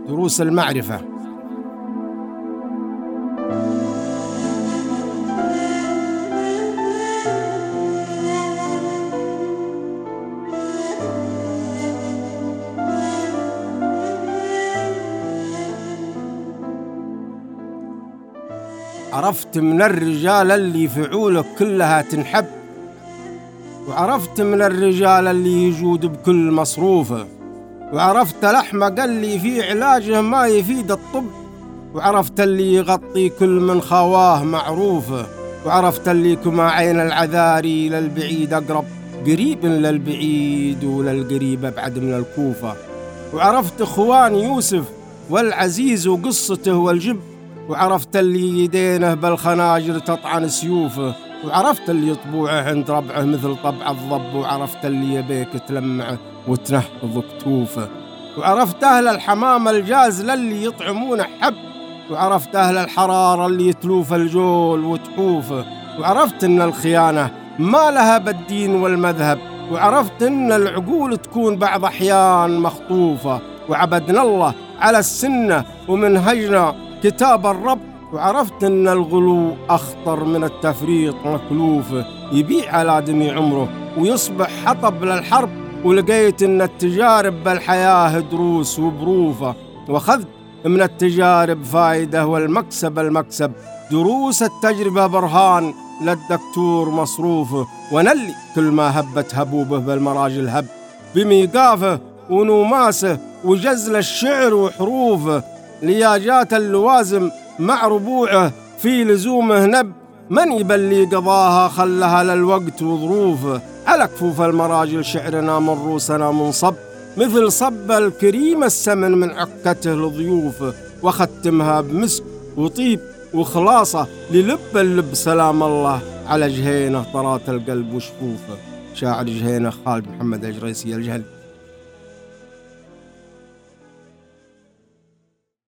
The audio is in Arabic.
دروس المعرفة. عرفت من الرجال اللي فعولك كلها تنحب، وعرفت من الرجال اللي يجود بكل مصروفه، وعرفت الأحمق اللي في علاجه ما يفيد الطب، وعرفت اللي يغطي كل من خواه معروفه، وعرفت اللي كما عين العذاري للبعيد أقرب قريب للبعيد وللقريب أبعد من الكوفة، وعرفت إخوان يوسف والعزيز وقصته والجب، وعرفت اللي يدينه بالخناجر تطعن سيوفه، وعرفت اللي طبوعه عند ربعه مثل طبع الضب، وعرفت اللي يبيك تلمعه وتنهض كتوفه، وعرفت أهل الحمام الجازل اللي يطعمون حب، وعرفت أهل الحرارة اللي يتلوف الجول وتحوفه، وعرفت إن الخيانة ما لها بالدين والمذهب، وعرفت إن العقول تكون بعض أحيان مخطوفة، وعبدنا الله على السنة ومنهجنا كتاب الرب، وعرفت إن الغلو أخطر من التفريط مكلوفه، يبيع على دمي عمره ويصبح حطب للحرب، ولقيت إن التجارب بالحياة دروس وبروفة، وأخذت من التجارب فايدة والمكسب المكسب، دروس التجربة برهان للدكتور مصروفه، ونلي كل ما هبت هبوبه بالمراجل هب، بميقافه ونوماسه وجزل الشعر وحروفه، لياجات اللوازم مع ربوعه في لزومه نب، من يبلي قضاها خلها للوقت وظروفه، على كفوف المراجل شعرنا من روسنا منصب، مثل صب الكريم السمن من عكته لضيوفه، وختمها بمسك وطيب وخلاصة للب اللب، سلام الله على جهينه طرات القلب وشفوفه. شاعر جهينه خالد محمد الجريسي الجهل.